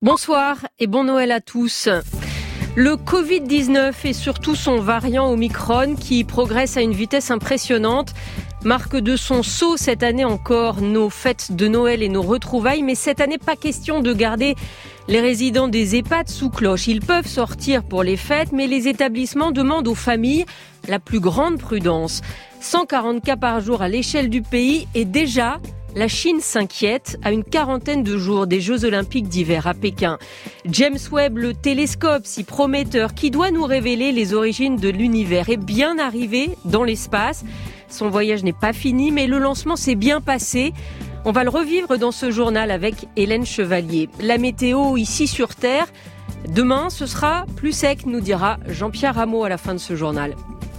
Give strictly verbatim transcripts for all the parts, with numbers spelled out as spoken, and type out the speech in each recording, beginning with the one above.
Bonsoir et bon Noël à tous. Le covid dix-neuf et surtout son variant Omicron qui progresse à une vitesse impressionnante marque de son sceau cette année encore nos fêtes de Noël et nos retrouvailles. Mais cette année, pas question de garder les résidents des EHPAD sous cloche. Ils peuvent sortir pour les fêtes, mais les établissements demandent aux familles la plus grande prudence. cent quarante cas par jour à l'échelle du pays et déjà... la Chine s'inquiète à une quarantaine de jours des Jeux Olympiques d'hiver à Pékin. James Webb, le télescope si prometteur qui doit nous révéler les origines de l'univers, est bien arrivé dans l'espace. Son voyage n'est pas fini, mais le lancement s'est bien passé. On va le revivre dans ce journal avec Hélène Chevalier. La météo ici sur Terre, demain ce sera plus sec, nous dira Jean-Pierre Rameau à la fin de ce journal.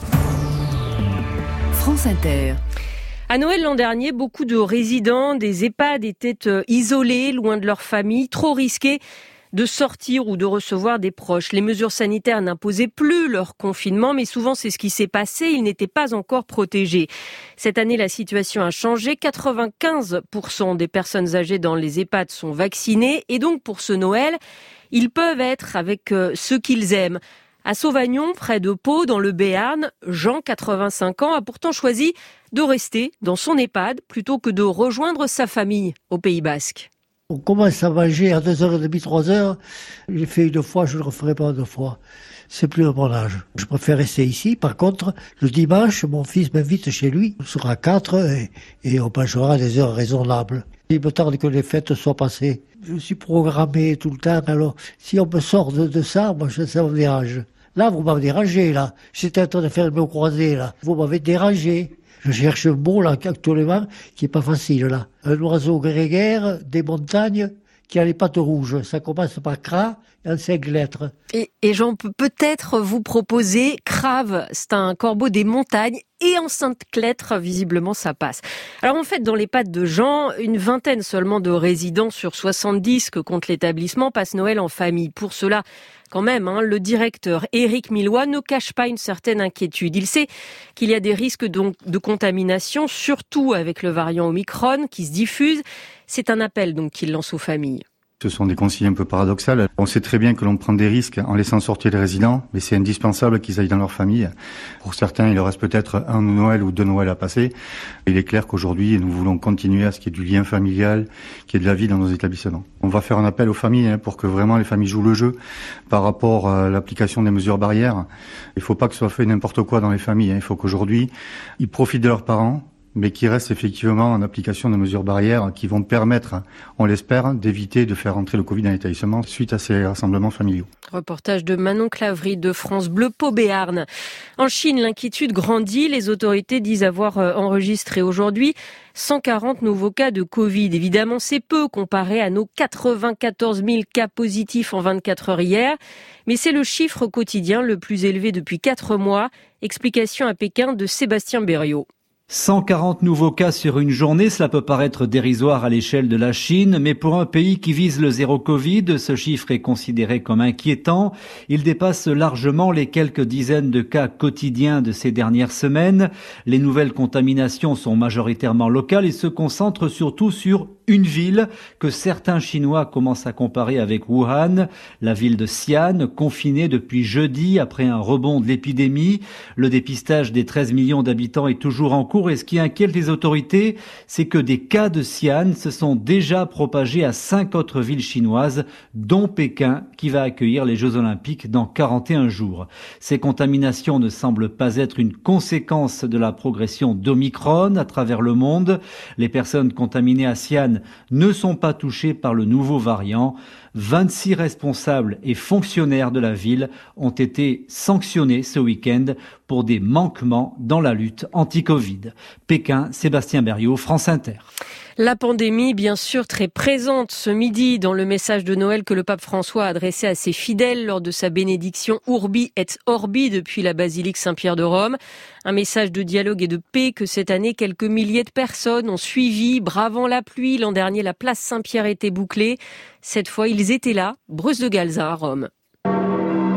France Inter. À Noël l'an dernier, beaucoup de résidents des EHPAD étaient isolés, loin de leur famille, trop risqués de sortir ou de recevoir des proches. Les mesures sanitaires n'imposaient plus leur confinement, mais souvent c'est ce qui s'est passé, ils n'étaient pas encore protégés. Cette année, la situation a changé. quatre-vingt-quinze pour cent des personnes âgées dans les EHPAD sont vaccinées et donc pour ce Noël, ils peuvent être avec ceux qu'ils aiment. À Sauvagnon, près de Pau, dans le Béarn, Jean, quatre-vingt-cinq ans, a pourtant choisi de rester dans son EHPAD plutôt que de rejoindre sa famille au Pays Basque. On commence à manger à deux heures trente, trois heures. J'ai fait une fois, je ne le referai pas deux fois. C'est plus à mon âge. Je préfère rester ici. Par contre, le dimanche, mon fils m'invite chez lui. On sera quatre et, et on mangera à des heures raisonnables. Il me tarde que les fêtes soient passées. Je suis programmé tout le temps. Alors, si on me sort de, de ça, moi, ça me dérange. Là, vous m'avez dérangé, là. J'étais en train de faire le mot croisé, là. Vous m'avez dérangé. Je cherche un mot, là, actuellement, qui est pas facile, là. Un oiseau grégaire des montagnes qui a les pattes rouges. Ça commence par cra, en cinq lettres. Et, et j'en peux peut-être vous proposer Crave. C'est un corbeau des montagnes. Et en cinq lettres, visiblement, ça passe. Alors en fait, dans les pattes de Jean, une vingtaine seulement de résidents sur soixante-dix que compte l'établissement passent Noël en famille. Pour cela, quand même, hein, le directeur Éric Millois ne cache pas une certaine inquiétude. Il sait qu'il y a des risques donc de contamination, surtout avec le variant Omicron qui se diffuse. C'est un appel donc qu'il lance aux familles. Ce sont des consignes un peu paradoxales. On sait très bien que l'on prend des risques en laissant sortir les résidents, mais c'est indispensable qu'ils aillent dans leur famille. Pour certains, il leur reste peut-être un Noël ou deux Noëls à passer. Il est clair qu'aujourd'hui, nous voulons continuer à ce qu'il y ait du lien familial, qu'il y ait de la vie dans nos établissements. On va faire un appel aux familles hein, pour que vraiment les familles jouent le jeu par rapport à l'application des mesures barrières. Il ne faut pas que ce soit fait n'importe quoi dans les familles. Hein. Il faut qu'aujourd'hui, ils profitent de leurs parents, mais qui reste effectivement en application de mesures barrières qui vont permettre, on l'espère, d'éviter de faire entrer le Covid dans l'établissement suite à ces rassemblements familiaux. Reportage de Manon Clavry de France Bleu Pau Béarn. En Chine, l'inquiétude grandit. Les autorités disent avoir enregistré aujourd'hui cent quarante nouveaux cas de Covid. Évidemment, c'est peu comparé à nos quatre-vingt-quatorze mille cas positifs en vingt-quatre heures hier. Mais c'est le chiffre quotidien le plus élevé depuis quatre mois. Explication à Pékin de Sébastien Berriot. cent quarante nouveaux cas sur une journée, cela peut paraître dérisoire à l'échelle de la Chine, mais pour un pays qui vise le zéro Covid, ce chiffre est considéré comme inquiétant. Il dépasse largement les quelques dizaines de cas quotidiens de ces dernières semaines. Les nouvelles contaminations sont majoritairement locales et se concentrent surtout sur une ville que certains Chinois commencent à comparer avec Wuhan, la ville de Xi'an, confinée depuis jeudi après un rebond de l'épidémie. Le dépistage des treize millions d'habitants est toujours en cours et ce qui inquiète les autorités, c'est que des cas de Xi'an se sont déjà propagés à cinq autres villes chinoises, dont Pékin, qui va accueillir les Jeux Olympiques dans quarante et un jours. Ces contaminations ne semblent pas être une conséquence de la progression d'Omicron à travers le monde. Les personnes contaminées à Xi'an ne sont pas touchés par le nouveau variant. vingt-six responsables et fonctionnaires de la ville ont été sanctionnés ce week-end pour des manquements dans la lutte anti-Covid. Pékin, Sébastien Berriot, France Inter. La pandémie, bien sûr, très présente ce midi dans le message de Noël que le pape François a adressé à ses fidèles lors de sa bénédiction Urbi et Orbi depuis la basilique Saint-Pierre de Rome. Un message de dialogue et de paix que cette année, quelques milliers de personnes ont suivi, bravant la pluie. L'an dernier, la place Saint-Pierre était bouclée. Cette fois, ils étaient là, Bruce de Galza à Rome.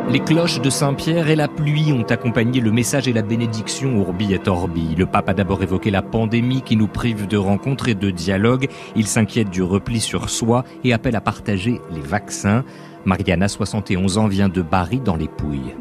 Les cloches de Saint-Pierre et la pluie ont accompagné le message et la bénédiction Urbi et Orbi. Le pape a d'abord évoqué la pandémie qui nous prive de rencontres et de dialogue. Il s'inquiète du repli sur soi et appelle à partager les vaccins. Mariana, soixante et onze ans, vient de Bari dans les Pouilles.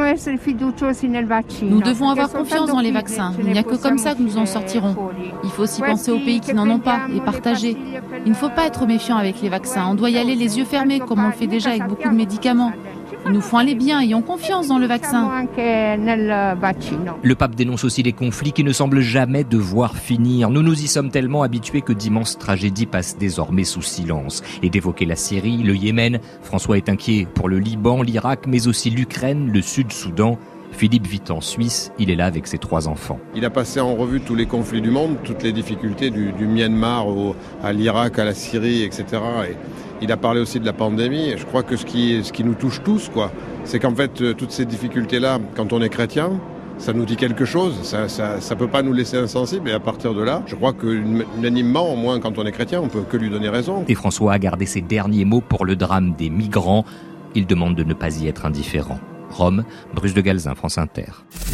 Nous devons avoir confiance dans les vaccins. Il n'y a que comme ça que nous en sortirons. Il faut aussi penser aux pays qui n'en ont pas et partager. Il ne faut pas être méfiant avec les vaccins. On doit y aller les yeux fermés comme on le fait déjà avec beaucoup de médicaments. Il nous faut aller bien, ayons confiance dans le vaccin. Le pape dénonce aussi les conflits qui ne semblent jamais devoir finir. Nous nous y sommes tellement habitués que d'immenses tragédies passent désormais sous silence. Et d'évoquer la Syrie, le Yémen, François est inquiet pour le Liban, l'Irak, mais aussi l'Ukraine, le Sud-Soudan. Philippe vit en Suisse, il est là avec ses trois enfants. Il a passé en revue tous les conflits du monde, toutes les difficultés du, du Myanmar au, à l'Irak, à la Syrie, et cetera. Et il a parlé aussi de la pandémie. Et je crois que ce qui, ce qui nous touche tous, quoi, c'est qu'en fait, toutes ces difficultés-là, quand on est chrétien, ça nous dit quelque chose. Ça, ça, ça peut pas nous laisser insensibles. Et à partir de là, je crois qu'unanimement, au moins quand on est chrétien, on peut que lui donner raison. Et François a gardé ses derniers mots pour le drame des migrants. Il demande de ne pas y être indifférent. Rome, Bruce de Galzin, France Inter.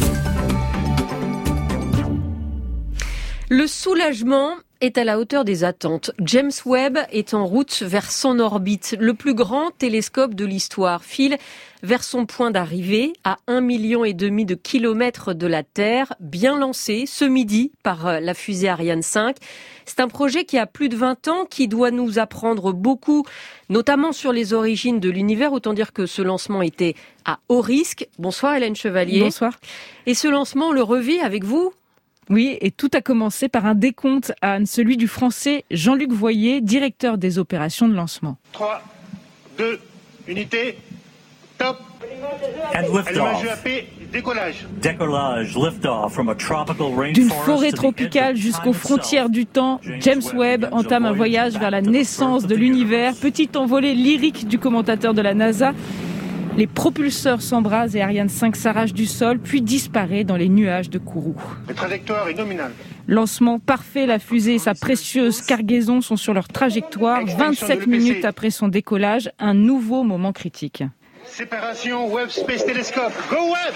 Le soulagement est à la hauteur des attentes. James Webb est en route vers son orbite. Le plus grand télescope de l'histoire file vers son point d'arrivée à un million et demi de kilomètres de la Terre, bien lancé ce midi par la fusée Ariane cinq. C'est un projet qui a plus de vingt ans, qui doit nous apprendre beaucoup, notamment sur les origines de l'univers. Autant dire que ce lancement était à haut risque. Bonsoir Hélène Chevalier. Bonsoir. Et ce lancement, on le revit avec vous ? Oui, et tout a commencé par un décompte, Anne, celui du Français Jean-Luc Voyer, directeur des opérations de lancement. trois, deux, unité, top. And lift off. Décollage. Décollage, lift off from a tropical rainforest. D'une forêt tropicale jusqu'aux frontières du temps, James Webb entame un voyage vers la naissance de l'univers. Petite envolée lyrique du commentateur de la NASA. Les propulseurs s'embrasent et Ariane cinq s'arrache du sol, puis disparaît dans les nuages de Kourou. La trajectoire est nominale. Lancement parfait, la fusée et sa précieuse cargaison sont sur leur trajectoire. vingt-sept minutes après son décollage, un nouveau moment critique. Séparation Webb Space Telescope. Go Webb!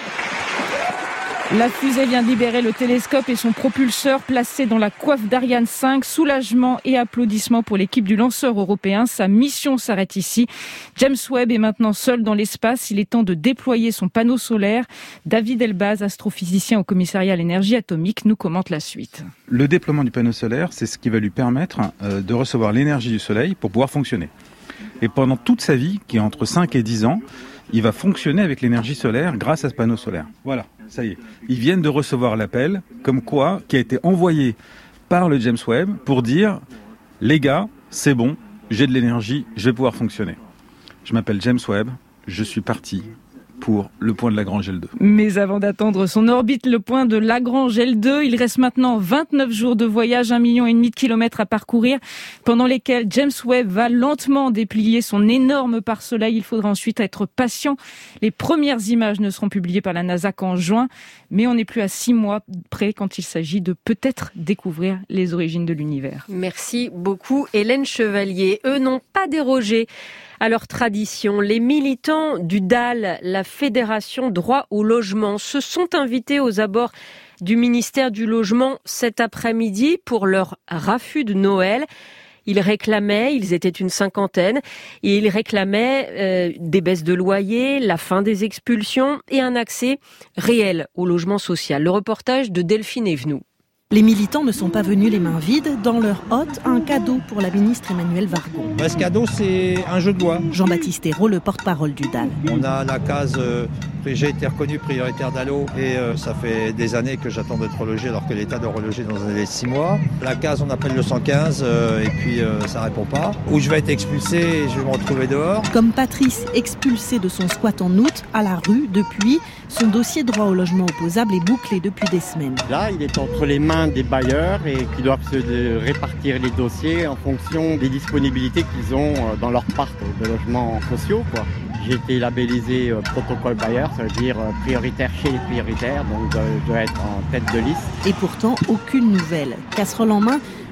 La fusée vient de libérer le télescope et son propulseur placé dans la coiffe d'Ariane cinq. Soulagement et applaudissements pour l'équipe du lanceur européen. Sa mission s'arrête ici. James Webb est maintenant seul dans l'espace. Il est temps de déployer son panneau solaire. David Elbaz, astrophysicien au commissariat à l'énergie atomique, nous commente la suite. Le déploiement du panneau solaire, c'est ce qui va lui permettre de recevoir l'énergie du soleil pour pouvoir fonctionner. Et pendant toute sa vie, qui est entre cinq et dix ans, il va fonctionner avec l'énergie solaire grâce à ce panneau solaire. Voilà, ça y est. Ils viennent de recevoir l'appel, comme quoi, qui a été envoyé par le James Webb pour dire « Les gars, c'est bon, j'ai de l'énergie, je vais pouvoir fonctionner. » Je m'appelle James Webb, je suis parti pour le point de Lagrange L deux. Mais avant d'attendre son orbite, le point de Lagrange L deux, il reste maintenant vingt-neuf jours de voyage, un million et demi de kilomètres à parcourir, pendant lesquels James Webb va lentement déplier son énorme pare-soleil. Il faudra ensuite être patient. Les premières images ne seront publiées par la NASA qu'en juin, mais on n'est plus à six mois près quand il s'agit de peut-être découvrir les origines de l'univers. Merci beaucoup Hélène Chevalier. Eux n'ont pas dérogé à leur tradition. Les militants du D A L, la Fédération Droit au Logement, se sont invités aux abords du ministère du Logement cet après-midi pour leur raffut de Noël. Ils réclamaient, ils étaient une cinquantaine, et ils réclamaient euh, des baisses de loyer, la fin des expulsions et un accès réel au logement social. Le reportage de Delphine Evenou. Les militants ne sont pas venus les mains vides. Dans leur hôte, un cadeau pour la ministre Emmanuelle Wargon. Bah, ce cadeau, c'est un jeu de loi. Jean-Baptiste Hérault, le porte-parole du D A L. On a la case euh, j'ai été reconnu prioritaire d'A L O et euh, ça fait des années que j'attends d'être relogé alors que l'État doit reloger dans les six mois. La case, on appelle le cent quinze euh, et puis euh, ça répond pas. Ou je vais être expulsé et je vais me retrouver dehors. Comme Patrice, expulsé de son squat en août, à la rue depuis, son dossier droit au logement opposable est bouclé depuis des semaines. Là, il est entre les mains des bailleurs et qui doivent se répartir les dossiers en fonction des disponibilités qu'ils ont dans leur parc de logements sociaux, quoi. J'ai été labellisé euh, protocole bailleur, ça veut dire euh, prioritaire chez les prioritaires, donc euh, je dois être en tête de liste. Et pourtant, aucune nouvelle. Casserole en main,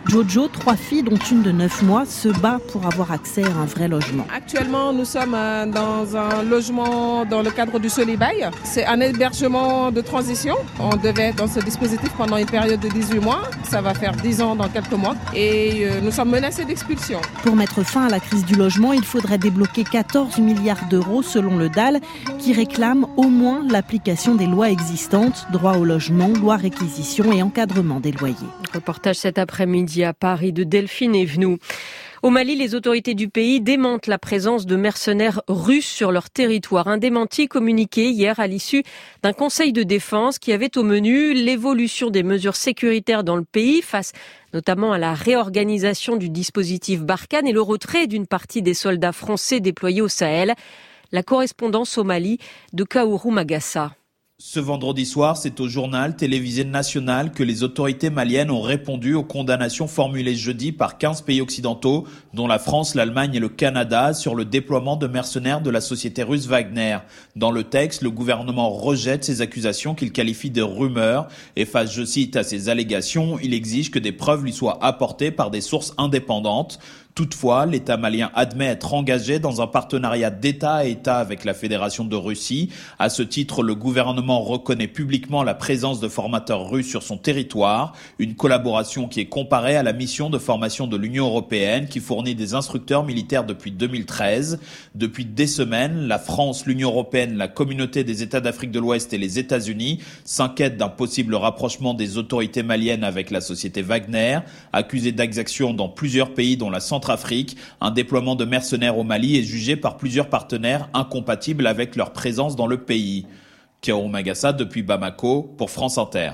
Jojo, trois filles dont une de neuf mois, se bat pour avoir accès à un vrai logement. Actuellement, nous sommes dans un logement dans le cadre du Solibail. C'est un hébergement de transition. On devait être dans ce dispositif pendant une période de dix-huit mois. Ça va faire dix ans dans quelques mois. Et nous sommes menacés d'expulsion. Pour mettre fin à la crise du logement, il faudrait débloquer quatorze milliards d'euros selon le D A L, qui réclame au moins l'application des lois existantes, droit au logement, loi réquisition et encadrement des loyers. Reportage cet après-midi à Paris de Delphine Evenou. Au Mali, les autorités du pays démentent la présence de mercenaires russes sur leur territoire. Un démenti communiqué hier à l'issue d'un conseil de défense qui avait au menu l'évolution des mesures sécuritaires dans le pays face notamment à la réorganisation du dispositif Barkhane et le retrait d'une partie des soldats français déployés au Sahel. La correspondance au Mali de Kaourou Magassa. Ce vendredi soir, c'est au journal télévisé national que les autorités maliennes ont répondu aux condamnations formulées jeudi par quinze pays occidentaux, dont la France, l'Allemagne et le Canada, sur le déploiement de mercenaires de la société russe Wagner. Dans le texte, le gouvernement rejette ces accusations qu'il qualifie de rumeurs et face, je cite, à ces allégations, il exige que des preuves lui soient apportées par des sources indépendantes. Toutefois, l'État malien admet être engagé dans un partenariat d'État à État avec la Fédération de Russie. À ce titre, le gouvernement reconnaît publiquement la présence de formateurs russes sur son territoire, une collaboration qui est comparée à la mission de formation de l'Union européenne qui fournit des instructeurs militaires depuis deux mille treize. Depuis des semaines, la France, l'Union européenne, la Communauté des États d'Afrique de l'Ouest et les États-Unis s'inquiètent d'un possible rapprochement des autorités maliennes avec la société Wagner, accusée d'exactions dans plusieurs pays dont la Centrafrique. Un déploiement de mercenaires au Mali est jugé par plusieurs partenaires incompatible avec leur présence dans le pays. Kaourou Magassa depuis Bamako pour France Inter.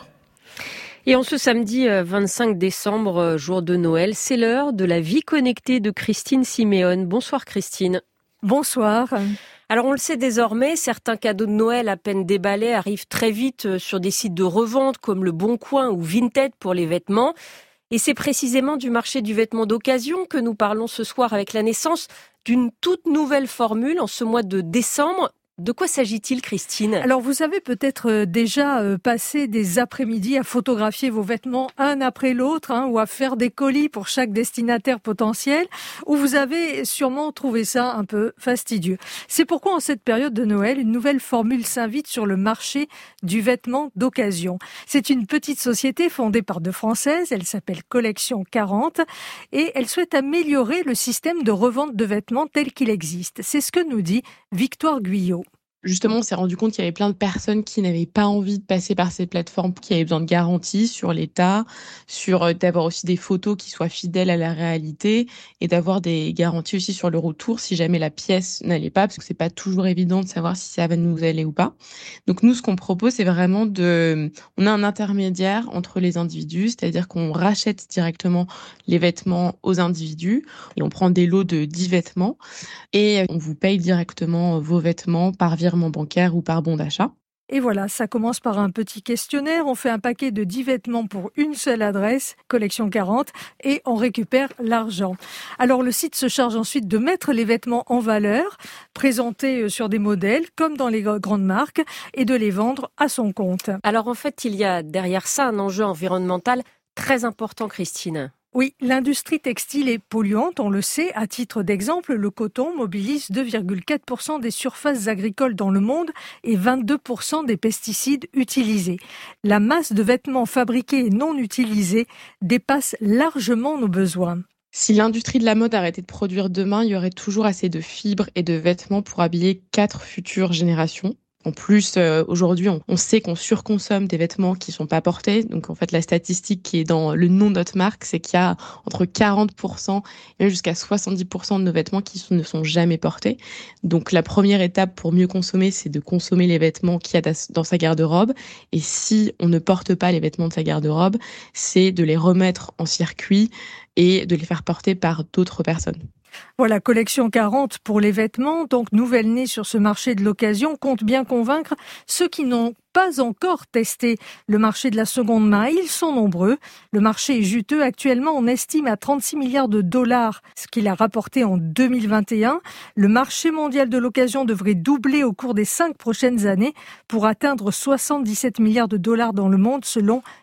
Et en ce samedi vingt-cinq décembre, jour de Noël, c'est l'heure de la vie connectée de Christine Siméon. Bonsoir Christine. Bonsoir. Alors on le sait désormais, certains cadeaux de Noël à peine déballés arrivent très vite sur des sites de revente comme Le Bon Coin ou Vinted pour les vêtements. Et c'est précisément du marché du vêtement d'occasion que nous parlons ce soir avec la naissance d'une toute nouvelle formule en ce mois de décembre. De quoi s'agit-il, Christine ? Alors, vous avez peut-être déjà passé des après-midi à photographier vos vêtements un après l'autre, hein, ou à faire des colis pour chaque destinataire potentiel, ou vous avez sûrement trouvé ça un peu fastidieux. C'est pourquoi, en cette période de Noël, une nouvelle formule s'invite sur le marché du vêtement d'occasion. C'est une petite société fondée par deux Françaises, elle s'appelle Collection quarante, et elle souhaite améliorer le système de revente de vêtements tel qu'il existe. C'est ce que nous dit Victoire Guyot. Justement, on s'est rendu compte qu'il y avait plein de personnes qui n'avaient pas envie de passer par ces plateformes, qui avaient besoin de garanties sur l'état, sur d'avoir aussi des photos qui soient fidèles à la réalité et d'avoir des garanties aussi sur le retour si jamais la pièce n'allait pas, parce que c'est pas toujours évident de savoir si ça va nous aller ou pas. Donc nous, ce qu'on propose, c'est vraiment de... On a un intermédiaire entre les individus, c'est-à-dire qu'on rachète directement les vêtements aux individus et on prend des lots de dix vêtements et on vous paye directement vos vêtements par virement bancaire ou par bon d'achat. Et voilà, ça commence par un petit questionnaire. On fait un paquet de dix vêtements pour une seule adresse, Collection quarante, et on récupère l'argent. Alors le site se charge ensuite de mettre les vêtements en valeur, présentés sur des modèles, comme dans les grandes marques, et de les vendre à son compte. Alors en fait, il y a derrière ça un enjeu environnemental très important, Christine. Oui, l'industrie textile est polluante, on le sait. À titre d'exemple, le coton mobilise deux virgule quatre pour cent des surfaces agricoles dans le monde et vingt-deux pour cent des pesticides utilisés. La masse de vêtements fabriqués et non utilisés dépasse largement nos besoins. Si l'industrie de la mode arrêtait de produire demain, il y aurait toujours assez de fibres et de vêtements pour habiller quatre futures générations. En plus, euh, aujourd'hui, on, on sait qu'on surconsomme des vêtements qui sont pas portés. Donc, en fait, la statistique qui est dans le nom de notre marque, c'est qu'il y a entre quarante pour cent et même jusqu'à soixante-dix pour cent de nos vêtements qui sont, ne sont jamais portés. Donc, la première étape pour mieux consommer, c'est de consommer les vêtements qu'il y a dans sa garde-robe. Et si on ne porte pas les vêtements de sa garde-robe, c'est de les remettre en circuit et de les faire porter par d'autres personnes. Voilà, Collection quarante pour les vêtements, donc nouvelle née sur ce marché de l'occasion, compte bien convaincre ceux qui n'ont pas encore testé le marché de la seconde main. Ils sont nombreux. Le marché est juteux. Actuellement, on estime à trente-six milliards de dollars ce qu'il a rapporté en deux mille vingt et un. Le marché mondial de l'occasion devrait doubler au cours des cinq prochaines années pour atteindre soixante-dix-sept milliards de dollars dans le monde selon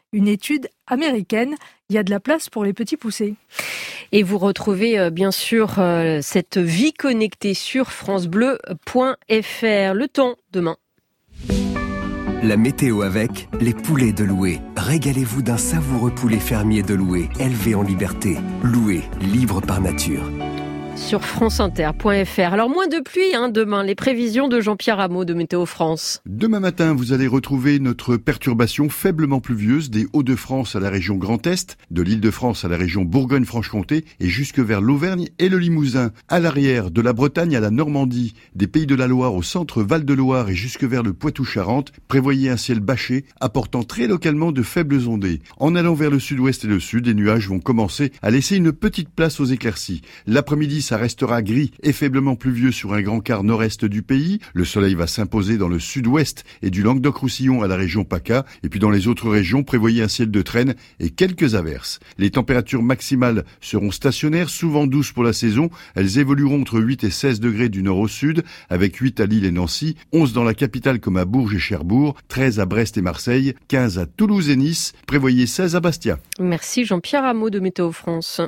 une étude américaine. Il y a de la place pour les petits poussés. Et vous retrouvez euh, bien sûr euh, cette vie connectée sur francebleu point f r. Le temps demain. La météo avec les poulets de Loué. Régalez-vous d'un savoureux poulet fermier de Loué, élevé en liberté. Loué, libre par nature. Sur franceinter point f r. Alors moins de pluie hein, demain, les prévisions de Jean-Pierre Rameau de Météo France. Demain matin, vous allez retrouver notre perturbation faiblement pluvieuse des Hauts-de-France à la région Grand Est, de l'Île-de-France à la région Bourgogne-Franche-Comté et jusque vers l'Auvergne et le Limousin. À l'arrière, de la Bretagne à la Normandie, des Pays de la Loire au centre Val-de-Loire et jusque vers le Poitou-Charentes, prévoyez un ciel bâché, apportant très localement de faibles ondées. En allant vers le sud-ouest et le sud, les nuages vont commencer à laisser une petite place aux éclaircies. L'après-midi, ça restera gris et faiblement pluvieux sur un grand quart nord-est du pays. Le soleil va s'imposer dans le sud-ouest et du Languedoc-Roussillon à la région PACA. Et puis dans les autres régions, prévoyez un ciel de traîne et quelques averses. Les températures maximales seront stationnaires, souvent douces pour la saison. Elles évolueront entre huit et seize degrés du nord au sud, avec huit à Lille et Nancy, onze dans la capitale comme à Bourges et Cherbourg, treize à Brest et Marseille, quinze à Toulouse et Nice. Prévoyez seize à Bastia. Merci Jean-Pierre Rameau de Météo France.